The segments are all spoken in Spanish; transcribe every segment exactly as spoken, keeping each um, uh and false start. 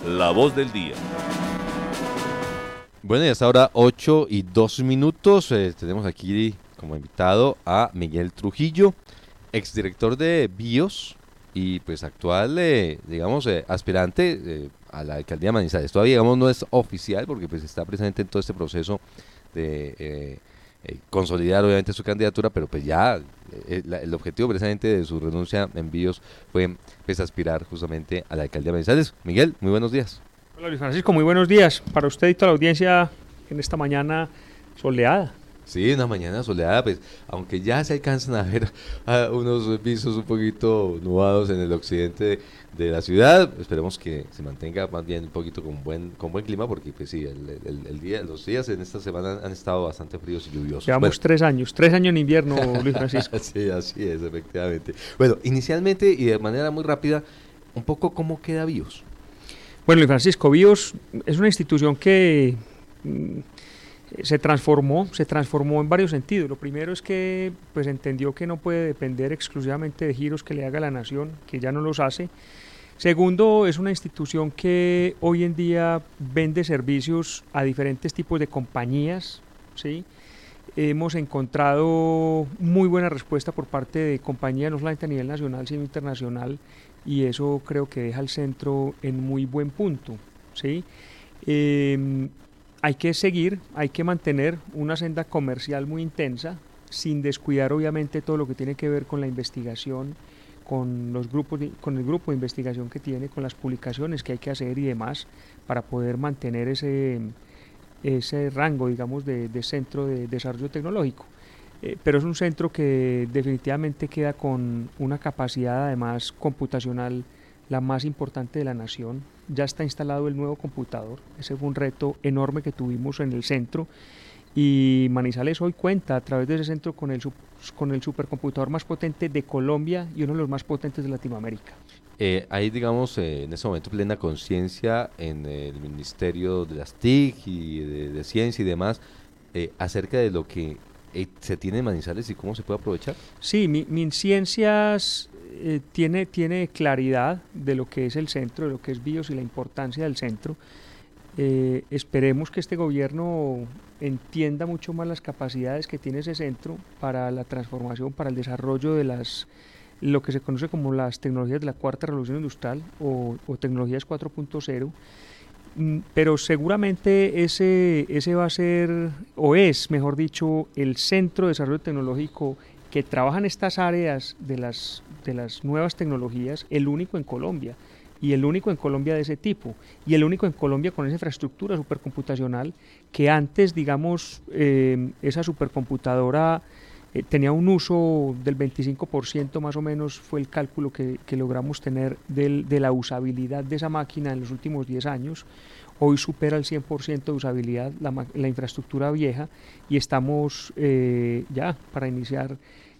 La Voz del Día. Bueno, y hasta ahora ocho y dos minutos. Eh, tenemos aquí como invitado a Miguel Trujillo, exdirector de BIOS y pues actual, eh, digamos, eh, aspirante eh, a la alcaldía de Manizales. Todavía, digamos, no es oficial porque pues está precisamente en todo este proceso de eh, eh, consolidar obviamente su candidatura, pero pues ya eh, la, el objetivo precisamente de su renuncia en BIOS fue pues aspirar justamente a la alcaldía de Manizales. Miguel, muy buenos días. Hola Luis Francisco, muy buenos días para usted y toda la audiencia en esta mañana soleada. Sí, una mañana soleada, pues, aunque ya se alcanzan a ver uh, unos visos un poquito nubados en el occidente de, de la ciudad. Esperemos que se mantenga más bien un poquito con buen con buen clima, porque pues sí, el, el, el día, los días en esta semana han estado bastante fríos y lluviosos. Llevamos Bueno. tres años, tres años en invierno, Luis Francisco. Sí, así es, efectivamente. Bueno, inicialmente y de manera muy rápida, un poco cómo queda BIOS. Bueno, Luis Francisco, BIOS es una institución que mmm, se transformó, se transformó en varios sentidos. Lo primero es que pues entendió que no puede depender exclusivamente de giros que le haga la nación, que ya no los hace. Segundo, es una institución que hoy en día vende servicios a diferentes tipos de compañías, ¿sí? Hemos encontrado muy buena respuesta por parte de compañías, no solamente a nivel nacional, sino internacional, y eso creo que deja al centro en muy buen punto, ¿sí? Eh, hay que seguir, hay que mantener una senda comercial muy intensa, sin descuidar obviamente todo lo que tiene que ver con la investigación, con los grupos de, con el grupo de investigación que tiene, con las publicaciones que hay que hacer y demás, para poder mantener ese, ese rango, digamos, de, de centro de desarrollo tecnológico. Eh, pero es un centro que definitivamente queda con una capacidad además computacional la más importante de la nación. Ya está instalado el nuevo computador, ese fue un reto enorme que tuvimos en el centro, y Manizales hoy cuenta a través de ese centro con el, con el supercomputador más potente de Colombia y uno de los más potentes de Latinoamérica. Eh, hay, digamos, eh, en este momento plena conciencia en el Ministerio de las T I C y de, de Ciencia y demás eh, acerca de lo que eh, se tiene en Manizales y cómo se puede aprovechar. Sí, mi, MinCiencias eh, tiene, tiene claridad de lo que es el centro, de lo que es BIOS y la importancia del centro. Eh, esperemos que este gobierno entienda mucho más las capacidades que tiene ese centro para la transformación, para el desarrollo de las lo que se conoce como las tecnologías de la cuarta revolución industrial o, o tecnologías cuatro punto cero, pero seguramente ese, ese va a ser, o es, mejor dicho, el centro de desarrollo tecnológico que trabaja en estas áreas de las, de las nuevas tecnologías, el único en Colombia, y el único en Colombia de ese tipo, y el único en Colombia con esa infraestructura supercomputacional que antes, digamos, eh, esa supercomputadora eh, tenía un uso del veinticinco por ciento más o menos, fue el cálculo que, que logramos tener del, de la usabilidad de esa máquina en los últimos diez años. Hoy supera el cien por ciento de usabilidad la, la infraestructura vieja, y estamos eh, ya para iniciar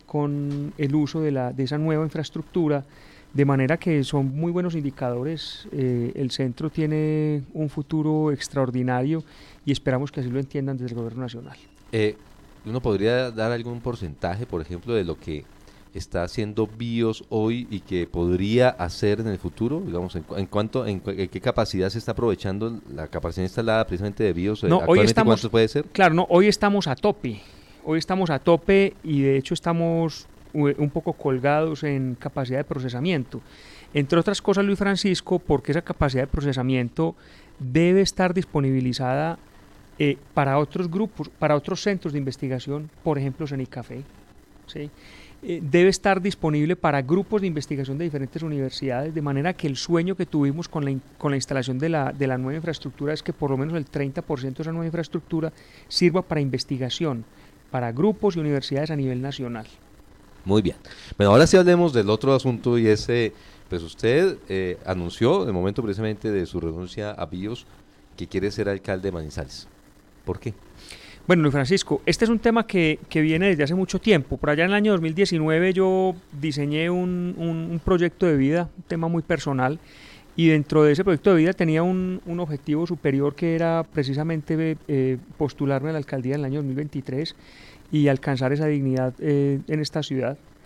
con el uso de, la, de esa nueva infraestructura, de manera que son muy buenos indicadores. Eh, el centro tiene un futuro extraordinario y esperamos que así lo entiendan desde el gobierno nacional. Eh, ¿Uno podría dar algún porcentaje, por ejemplo, de lo que está haciendo BIOS hoy y que podría hacer en el futuro? Digamos, en, en cuanto, en, en qué capacidad se está aprovechando la capacidad instalada precisamente de BIOS. No, actualmente, hoy estamos, ¿cuánto puede ser? Claro, no, hoy estamos a tope. Hoy estamos a tope y de hecho estamos un poco colgados en capacidad de procesamiento. Entre otras cosas, Luis Francisco, porque esa capacidad de procesamiento debe estar disponibilizada eh, para otros grupos, para otros centros de investigación, por ejemplo, CENICAFE, ¿sí? Eh, debe estar disponible para grupos de investigación de diferentes universidades, de manera que el sueño que tuvimos con la, in, con la instalación de la, de la nueva infraestructura es que por lo menos el treinta por ciento de esa nueva infraestructura sirva para investigación, para grupos y universidades a nivel nacional. Muy bien. Bueno, ahora sí hablemos del otro asunto, y es, eh, pues usted eh, anunció en el momento precisamente de su renuncia a BIOS que quiere ser alcalde de Manizales. ¿Por qué? Bueno, Luis Francisco, este es un tema que, que viene desde hace mucho tiempo. Por allá en el año dos mil diecinueve yo diseñé un, un, un proyecto de vida, un tema muy personal, y dentro de ese proyecto de vida tenía un, un objetivo superior que era precisamente eh, postularme a la alcaldía en el año dos mil veintitrés y alcanzar esa dignidad eh, en esta ciudad.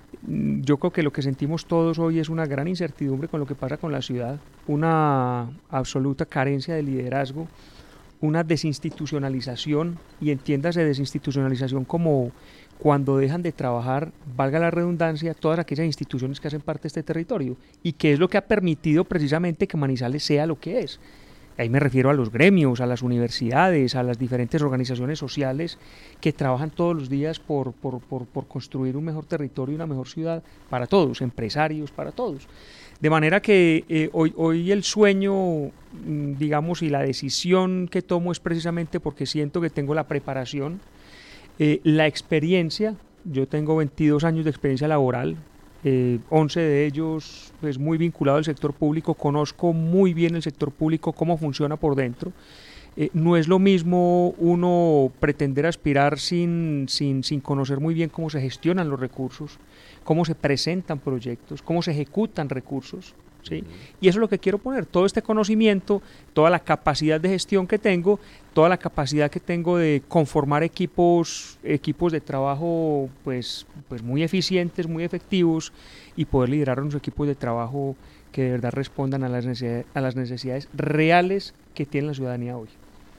Yo creo que lo que sentimos todos hoy es una gran incertidumbre con lo que pasa con la ciudad, una absoluta carencia de liderazgo, una desinstitucionalización, y entiéndase desinstitucionalización como cuando dejan de trabajar, valga la redundancia, todas aquellas instituciones que hacen parte de este territorio, y que es lo que ha permitido precisamente que Manizales sea lo que es. Ahí me refiero a los gremios, a las universidades, a las diferentes organizaciones sociales que trabajan todos los días por, por, por, por construir un mejor territorio y una mejor ciudad para todos, empresarios, para todos. De manera que eh, hoy, hoy el sueño, digamos, y la decisión que tomo es precisamente porque siento que tengo la preparación, eh, la experiencia. Yo tengo veintidós años de experiencia laboral, eh, once de ellos pues, muy vinculado al sector público, conozco muy bien el sector público, cómo funciona por dentro. Eh, no es lo mismo uno pretender aspirar sin, sin, sin conocer muy bien cómo se gestionan los recursos, cómo se presentan proyectos, cómo se ejecutan recursos, ¿sí? Y eso es lo que quiero poner, todo este conocimiento, toda la capacidad de gestión que tengo, toda la capacidad que tengo de conformar equipos, equipos de trabajo pues, pues muy eficientes, muy efectivos, y poder liderar unos equipos de trabajo que de verdad respondan a las necesidades, a las necesidades reales que tiene la ciudadanía hoy.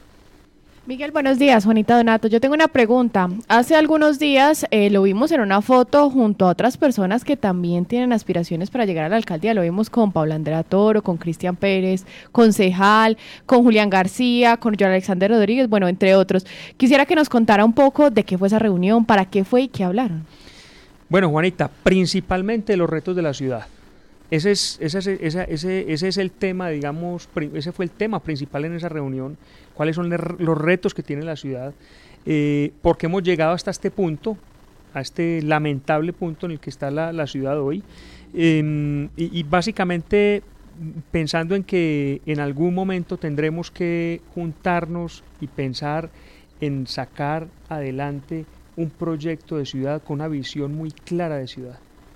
Miguel, buenos días. Juanita Donato. Yo tengo una pregunta. Hace algunos días eh, lo vimos en una foto junto a otras personas que también tienen aspiraciones para llegar a la alcaldía. Lo vimos con Paula Andrea Toro, con Cristian Pérez, concejal, con Julián García, con John Alexander Rodríguez, bueno, entre otros. Quisiera que nos contara un poco de qué fue esa reunión, para qué fue y qué hablaron. Bueno, Juanita, principalmente los retos de la ciudad. Ese es, ese, es, ese, ese, ese es el tema, digamos, ese fue el tema principal en esa reunión, cuáles son los retos que tiene la ciudad, eh, porque hemos llegado hasta este punto, a este lamentable punto en el que está la, la ciudad hoy, eh, y, y básicamente pensando en que en algún momento tendremos que juntarnos y pensar en sacar adelante un proyecto de ciudad con una visión muy clara de ciudad.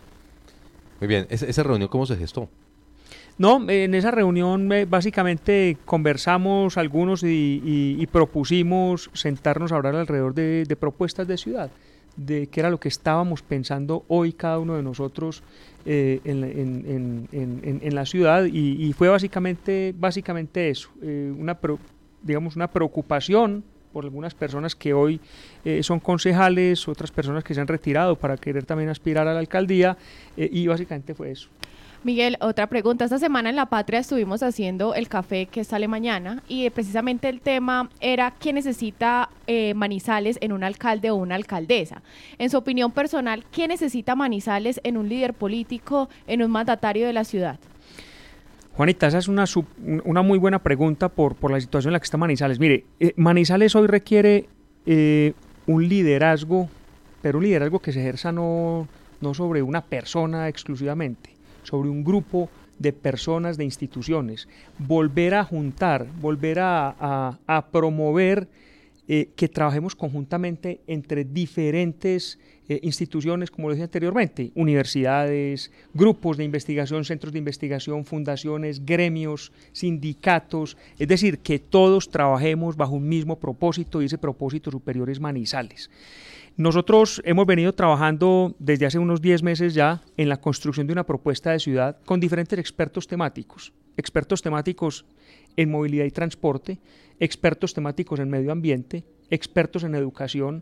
Muy bien, ¿esa, esa reunión cómo se gestó? No, en esa reunión eh, básicamente conversamos algunos y, y, y propusimos sentarnos a hablar alrededor de, de propuestas de ciudad, de qué era lo que estábamos pensando hoy cada uno de nosotros eh, en, en, en, en, en la ciudad, y, y fue básicamente, básicamente eso, eh, una, pro, digamos, una preocupación por algunas personas que hoy eh, son concejales, otras personas que se han retirado para querer también aspirar a la alcaldía, eh, y básicamente fue eso. Miguel, otra pregunta. Esta semana en La Patria estuvimos haciendo el café que sale mañana, y precisamente el tema era ¿qué necesita eh, Manizales en un alcalde o una alcaldesa? En su opinión personal, ¿qué necesita Manizales en un líder político, en un mandatario de la ciudad? Juanita, esa es una, sub, una muy buena pregunta por, por la situación en la que está Manizales. Mire, eh, Manizales hoy requiere eh, un liderazgo, pero un liderazgo que se ejerza no, no sobre una persona exclusivamente, sobre un grupo de personas, de instituciones. Volver a juntar, volver a, a, a promover eh, que trabajemos conjuntamente entre diferentes Eh, instituciones, como lo dije anteriormente, universidades, grupos de investigación, centros de investigación, fundaciones, gremios, sindicatos, es decir, que todos trabajemos bajo un mismo propósito, y ese propósito superior es Manizales. Nosotros hemos venido trabajando desde hace unos diez meses ya en la construcción de una propuesta de ciudad con diferentes expertos temáticos, expertos temáticos en movilidad y transporte, expertos temáticos en medio ambiente, expertos en educación,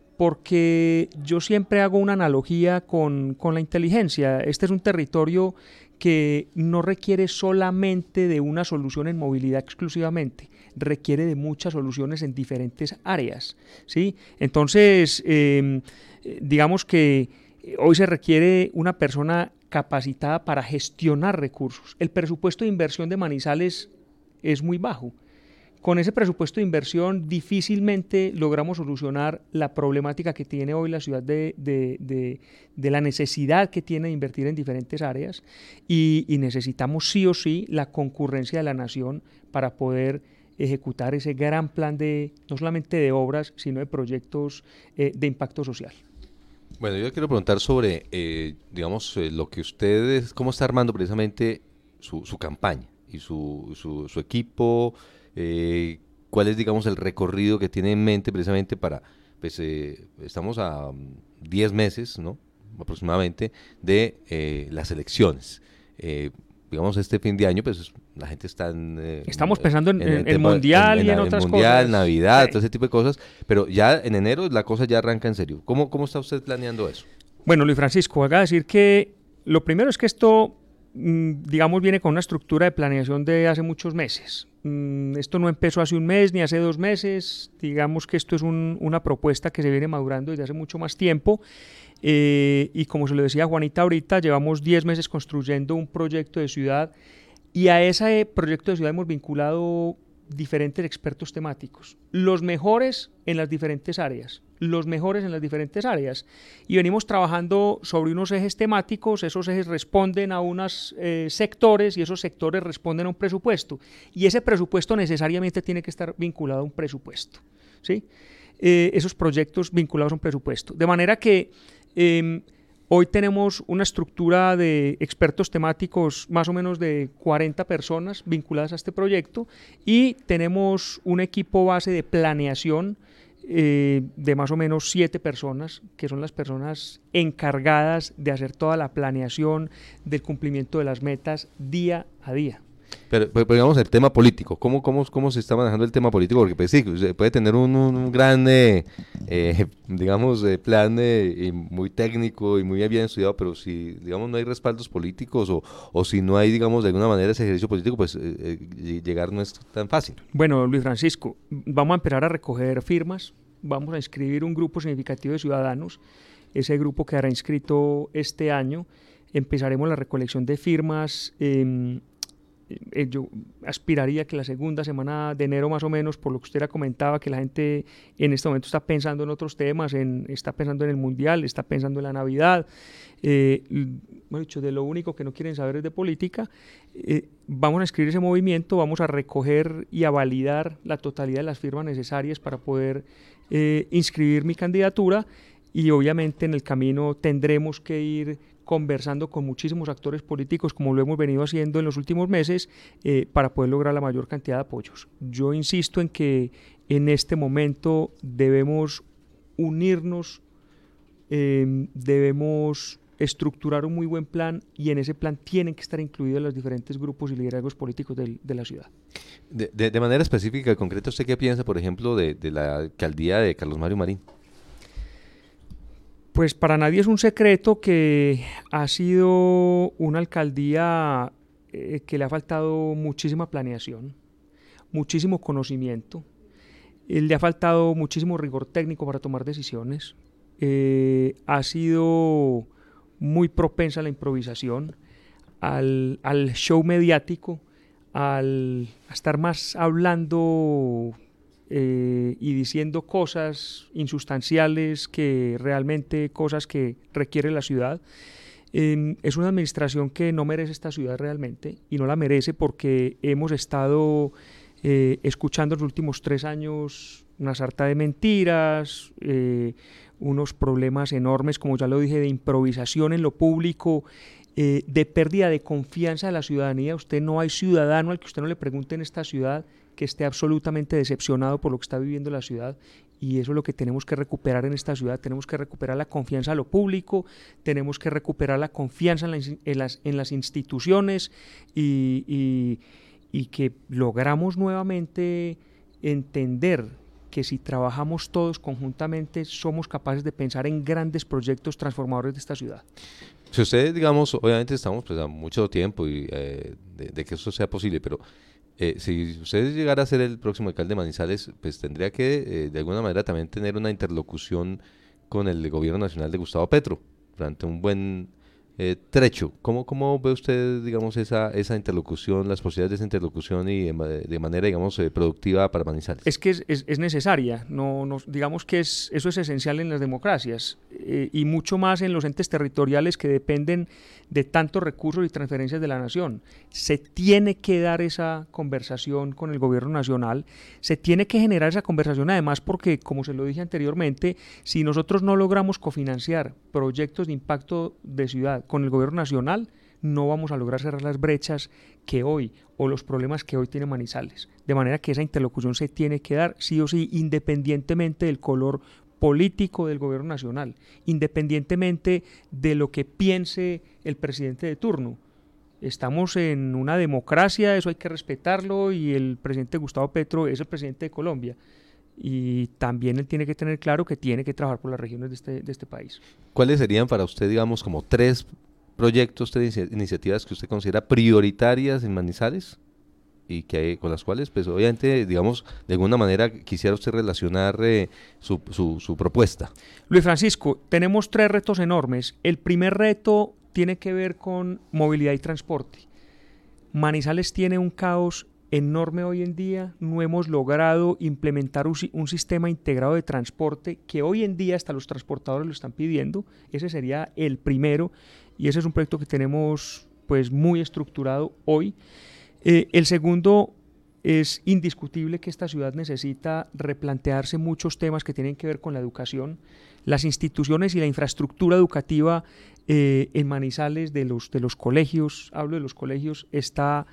porque yo siempre hago una analogía con, con la inteligencia. Este es un territorio que no requiere solamente de una solución en movilidad exclusivamente, requiere de muchas soluciones en diferentes áreas, ¿sí? Entonces, eh, digamos que hoy se requiere una persona capacitada para gestionar recursos. El presupuesto de inversión de Manizales es muy bajo. Con ese presupuesto de inversión difícilmente logramos solucionar la problemática que tiene hoy la ciudad de, de, de, de la necesidad que tiene de invertir en diferentes áreas, y, y necesitamos sí o sí la concurrencia de la nación para poder ejecutar ese gran plan de, no solamente de obras, sino de proyectos eh, de impacto social. Bueno, yo quiero preguntar sobre, eh, digamos, eh, lo que ustedes, cómo está armando precisamente su, su campaña y su, su, su equipo. Eh, ¿Cuál es, digamos, el recorrido que tiene en mente precisamente para, pues, eh, estamos a um, diez meses, ¿no?, aproximadamente de eh, las elecciones. Eh, digamos, este fin de año, pues la gente está en... Eh, Estamos pensando en, en, en el tema, Mundial en, y en, en otras mundial, cosas. Navidad, sí. todo ese tipo de cosas, pero ya en enero la cosa ya arranca en serio. ¿Cómo, cómo está usted planeando eso? Bueno, Luis Francisco, haga decir que lo primero es que esto, mmm, digamos, viene con una estructura de planeación de hace muchos meses. Mm, esto no empezó hace un mes ni hace dos meses, digamos que esto es un, una propuesta que se viene madurando desde hace mucho más tiempo. Eh, y como se lo decía Juanita ahorita, llevamos diez meses construyendo un proyecto de ciudad y a ese proyecto de ciudad hemos vinculado diferentes expertos temáticos, los mejores en las diferentes áreas, los mejores en las diferentes áreas y venimos trabajando sobre unos ejes temáticos, esos ejes responden a unos eh, sectores y esos sectores responden a un presupuesto y ese presupuesto necesariamente tiene que estar vinculado a un presupuesto, ¿sí? Eh, esos proyectos vinculados a un presupuesto, de manera que Eh, hoy tenemos una estructura de expertos temáticos más o menos de cuarenta personas vinculadas a este proyecto y tenemos un equipo base de planeación eh, de más o menos siete personas que son las personas encargadas de hacer toda la planeación del cumplimiento de las metas día a día. Pero, pero digamos el tema político, ¿cómo, cómo, cómo se está manejando el tema político? Porque pues sí, se puede tener un, un, un gran, eh, eh, digamos, eh, plan eh, y muy técnico y muy bien estudiado, pero si, digamos, no hay respaldos políticos o, o si no hay, digamos, de alguna manera ese ejercicio político, pues eh, eh, llegar no es tan fácil. Bueno, Luis Francisco, vamos a empezar a recoger firmas, vamos a inscribir un grupo significativo de ciudadanos, ese grupo quedará inscrito este año, empezaremos la recolección de firmas, eh, Eh, yo aspiraría que la segunda semana de enero más o menos, por lo que usted la comentaba, que la gente en este momento está pensando en otros temas, en, está pensando en el Mundial, está pensando en la Navidad, eh, bueno, dicho, de lo único que no quieren saber es de política, eh, vamos a escribir ese movimiento, vamos a recoger y a validar la totalidad de las firmas necesarias para poder eh, inscribir mi candidatura y obviamente en el camino tendremos que ir conversando con muchísimos actores políticos como lo hemos venido haciendo en los últimos meses eh, para poder lograr la mayor cantidad de apoyos. Yo insisto en que en este momento debemos unirnos, eh, debemos estructurar un muy buen plan y en ese plan tienen que estar incluidos los diferentes grupos y liderazgos políticos de, de la ciudad. De, de, de manera específica, concreta, ¿usted qué piensa, por ejemplo, de, de la alcaldía de Carlos Mario Marín? Pues para nadie es un secreto que ha sido una alcaldía eh, que le ha faltado muchísima planeación, muchísimo conocimiento, eh, le ha faltado muchísimo rigor técnico para tomar decisiones, eh, ha sido muy propensa a la improvisación, al, al show mediático, al a estar más hablando Eh, y diciendo cosas insustanciales que realmente cosas que requiere la ciudad. Eh, es una administración que no merece esta ciudad realmente y no la merece porque hemos estado eh, escuchando en los últimos tres años una sarta de mentiras, eh, unos problemas enormes, como ya lo dije, de improvisación en lo público, eh, de pérdida de confianza de la ciudadanía. Usted no hay ciudadano al que usted no le pregunte en esta ciudad que esté absolutamente decepcionado por lo que está viviendo la ciudad y eso es lo que tenemos que recuperar en esta ciudad. Tenemos que recuperar la confianza a lo público, tenemos que recuperar la confianza en, la, en, las, en las instituciones y, y, y que logramos nuevamente entender que si trabajamos todos conjuntamente somos capaces de pensar en grandes proyectos transformadores de esta ciudad. Si ustedes, digamos, obviamente estamos pues, a mucho tiempo y, eh, de, de que eso sea posible, pero Eh, si usted llegara a ser el próximo alcalde de Manizales, pues tendría que eh, de alguna manera también tener una interlocución con el gobierno nacional de Gustavo Petro durante un buen eh, trecho. ¿Cómo, ¿Cómo ve usted, digamos, esa, esa interlocución, las posibilidades de esa interlocución y de, de manera, digamos, eh, productiva para Manizales? Es que es, es, es necesaria, no, no, digamos que es, eso es esencial en las democracias eh, y mucho más en los entes territoriales que dependen de tantos recursos y transferencias de la nación. Se tiene que dar esa conversación con el gobierno nacional, se tiene que generar esa conversación además porque, como se lo dije anteriormente, si nosotros no logramos cofinanciar proyectos de impacto de ciudad con el gobierno nacional, no vamos a lograr cerrar las brechas que hoy o los problemas que hoy tiene Manizales. De manera que esa interlocución se tiene que dar sí o sí, independientemente del color político del gobierno nacional, independientemente de lo que piense el presidente de turno. Estamos en una democracia, eso hay que respetarlo, y el presidente Gustavo Petro es el presidente de Colombia. Y también él tiene que tener claro que tiene que trabajar por las regiones de este, de este país. ¿Cuáles serían para usted, digamos, como tres proyectos, tres iniciativas que usted considera prioritarias en Manizales y que con las cuales, pues obviamente, digamos, de alguna manera quisiera usted relacionar eh, su, su, su propuesta? Luis Francisco, tenemos tres retos enormes. El primer reto tiene que ver con movilidad y transporte. Manizales tiene un caos enorme hoy en día. No hemos logrado implementar un, un sistema integrado de transporte que hoy en día hasta los transportadores lo están pidiendo. Ese sería el primero, y ese es un proyecto que tenemos pues muy estructurado hoy. Eh, el segundo, es indiscutible que esta ciudad necesita replantearse muchos temas que tienen que ver con la educación. Las instituciones y la infraestructura educativa eh, en Manizales de los, de los colegios, hablo de los colegios, está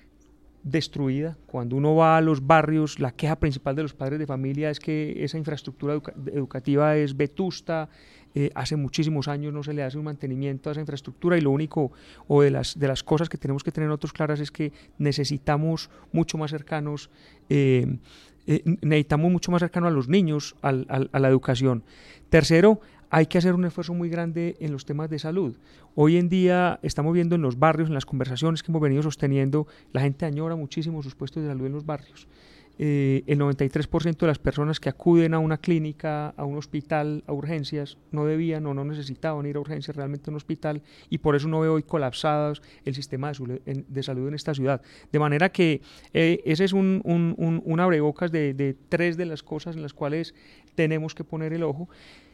destruida. Cuando uno va a los barrios, la queja principal de los padres de familia es que esa infraestructura educa educativa es vetusta, eh, hace muchísimos años no se le hace un mantenimiento a esa infraestructura, y lo único, o de las, de las cosas que tenemos que tener nosotros claras, es que necesitamos mucho más cercanos, eh, eh, necesitamos mucho más cercano a los niños, al, al, a la educación. Tercero, hay que hacer un esfuerzo muy grande en los temas de salud. Hoy en día estamos viendo en los barrios, en las conversaciones que hemos venido sosteniendo, la gente añora muchísimo sus puestos de salud en los barrios. Eh, el noventa y tres por ciento de las personas que acuden a una clínica, a un hospital, a urgencias, no debían o no necesitaban ir a urgencias realmente a un hospital, y por eso uno ve hoy colapsados el sistema de, en, de salud en esta ciudad. De manera que eh, ese es un, un, un, un abrebocas de, de tres de las cosas en las cuales tenemos que poner el ojo.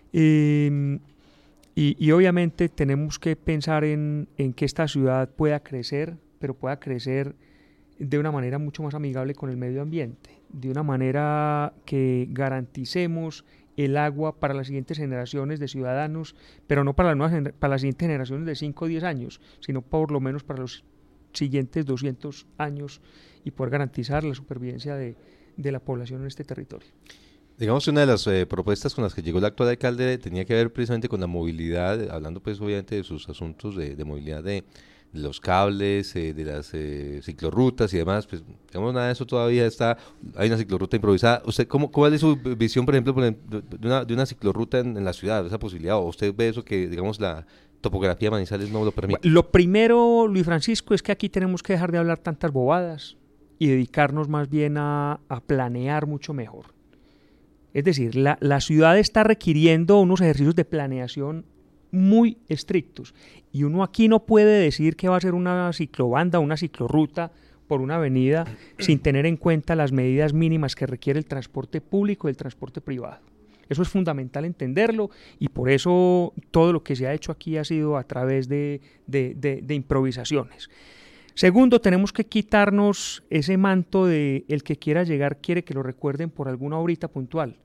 Eh, y, y obviamente tenemos que pensar en, en que esta ciudad pueda crecer, pero pueda crecer de una manera mucho más amigable con el medio ambiente, de una manera que garanticemos el agua para las siguientes generaciones de ciudadanos, pero no para las, nuevas, para las siguientes generaciones de cinco o diez años, sino por lo menos para los siguientes doscientos años, y poder garantizar la supervivencia de, de la población en este territorio. Digamos, una de las eh, propuestas con las que llegó el actual alcalde tenía que ver precisamente con la movilidad, hablando pues obviamente de sus asuntos de, de movilidad de, de los cables, eh, de las eh, ciclorrutas y demás. Pues digamos, nada de eso todavía está, hay una ciclorruta improvisada. ¿Usted cómo, cuál es su visión, por ejemplo, de una, de una ciclorruta en, en la ciudad, esa posibilidad? ¿O usted ve eso que, digamos, la topografía de Manizales no lo permite? Lo primero, Luis Francisco, es que aquí tenemos que dejar de hablar tantas bobadas y dedicarnos más bien a, a planear mucho mejor. Es decir, la, la ciudad está requiriendo unos ejercicios de planeación muy estrictos, y uno aquí no puede decir que va a ser una ciclobanda, una ciclorruta por una avenida sin tener en cuenta las medidas mínimas que requiere el transporte público y el transporte privado. Eso es fundamental entenderlo, y por eso todo lo que se ha hecho aquí ha sido a través de, de, de, de improvisaciones. Segundo, tenemos que quitarnos ese manto de el que quiera llegar quiere que lo recuerden por alguna horita puntual.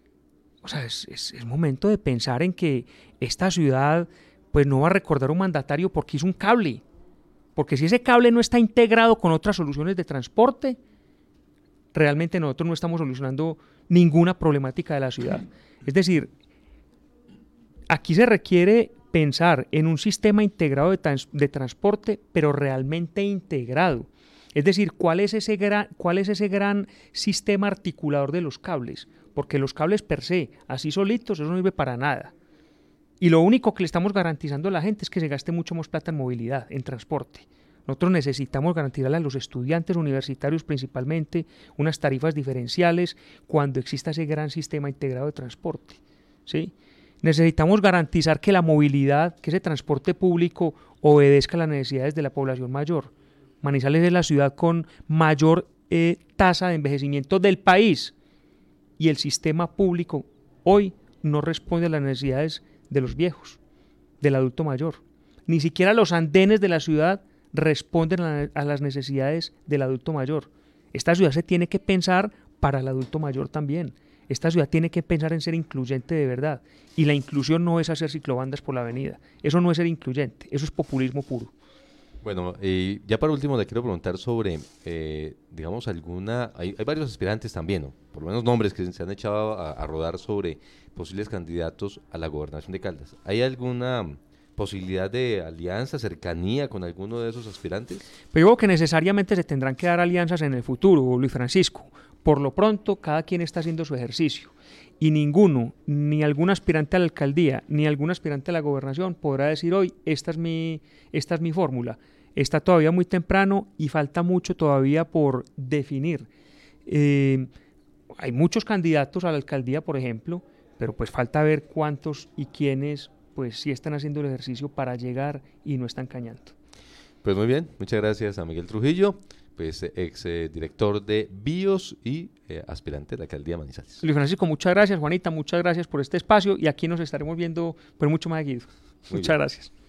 O sea, es, es, es momento de pensar en que esta ciudad pues no va a recordar un mandatario porque hizo un cable. Porque si ese cable no está integrado con otras soluciones de transporte, realmente nosotros no estamos solucionando ninguna problemática de la ciudad. Es decir, aquí se requiere pensar en un sistema integrado de, trans, de transporte, pero realmente integrado. Es decir, ¿cuál es ese gran, cuál es ese gran sistema articulador de los cables? Porque los cables per se, así solitos, eso no sirve para nada. Y lo único que le estamos garantizando a la gente es que se gaste mucho más plata en movilidad, en transporte. Nosotros necesitamos garantizarle a los estudiantes universitarios principalmente unas tarifas diferenciales cuando exista ese gran sistema integrado de transporte, ¿sí? Necesitamos garantizar que la movilidad, que ese transporte público obedezca a las necesidades de la población mayor. Manizales es la ciudad con mayor eh, tasa de envejecimiento del país, y el sistema público hoy no responde a las necesidades de los viejos, del adulto mayor. Ni siquiera los andenes de la ciudad responden a, a las necesidades del adulto mayor. Esta ciudad se tiene que pensar para el adulto mayor también. Esta ciudad tiene que pensar en ser incluyente de verdad, y la inclusión no es hacer ciclobandas por la avenida. Eso no es ser incluyente, eso es populismo puro. Bueno, y ya para último le quiero preguntar sobre, eh, digamos, alguna, hay, hay varios aspirantes también, ¿no? Por lo menos nombres que se han echado a, a rodar sobre posibles candidatos a la gobernación de Caldas. ¿Hay alguna posibilidad de alianza, cercanía con alguno de esos aspirantes? Pero yo creo que necesariamente se tendrán que dar alianzas en el futuro, Luis Francisco. Por lo pronto, cada quien está haciendo su ejercicio y ninguno, ni algún aspirante a la alcaldía, ni algún aspirante a la gobernación podrá decir hoy, esta es mi, esta es mi fórmula. Está todavía muy temprano y falta mucho todavía por definir. Eh, hay muchos candidatos a la alcaldía, por ejemplo, pero pues falta ver cuántos y quiénes pues sí están haciendo el ejercicio para llegar y no están cañando. Pues muy bien, muchas gracias a Miguel Trujillo, pues ex eh, director de BIOS y eh, aspirante de la alcaldía de Manizales. Luis Francisco, muchas gracias. Juanita, muchas gracias por este espacio y aquí nos estaremos viendo pues mucho más seguido. Muchas gracias.